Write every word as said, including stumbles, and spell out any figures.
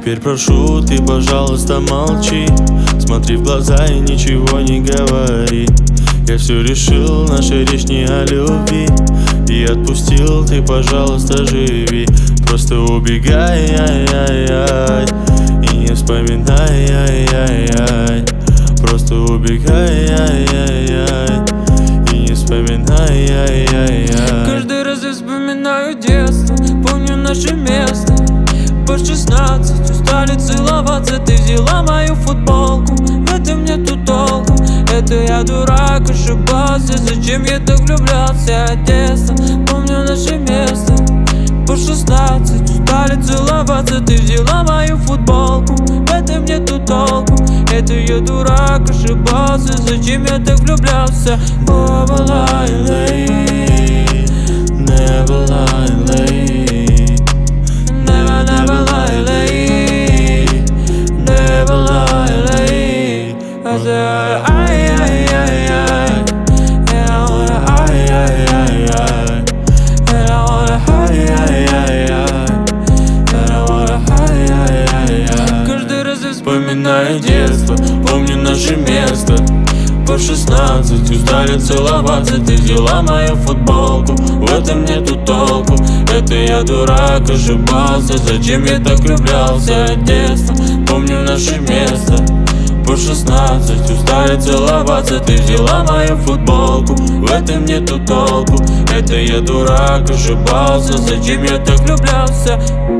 Теперь прошу, ты, пожалуйста, молчи. Смотри в глаза и ничего не говори. Я все решил, наша речь не о любви. И отпустил, ты, пожалуйста, живи. Просто убегай, ай-яй-яй, и не вспоминай, ай-яй-яй. Просто убегай, ай-яй-яй, и не вспоминай, ай-яй-яй. Каждый раз я вспоминаю детство, помню наше место. По шестнадцать устали целоваться, ты взяла мою футболку. В этом нету толку, это я дурак, ошибался. Зачем я так влюблялся от детства? Помню наше место. По шестнадцать устали целоваться, ты взяла мою футболку. В этом нету толку, это я дурак, ошибался. Зачем я так влюблялся? Never lie late, Never lie late, never, never lie late, never lie late. I said, ay, ay, ay, ay, and I wanna, ay, ay, ay, ay, and I wanna, ay, ay, ay, ay, and I wanna, ay, ay, ay, ay. Каждый раз я вспоминаю детство, помню наше место. По шестнадцать устали целоваться, ты взяла мою футболку. В этом нету толку, это я дурак, ошибался. Зачем я так влюблялся от детства? Помню наше место. По шестнадцать устали целоваться, ты взяла мою футболку. В этом нету толку, это я дурак, ошибался. Зачем я так влюблялся?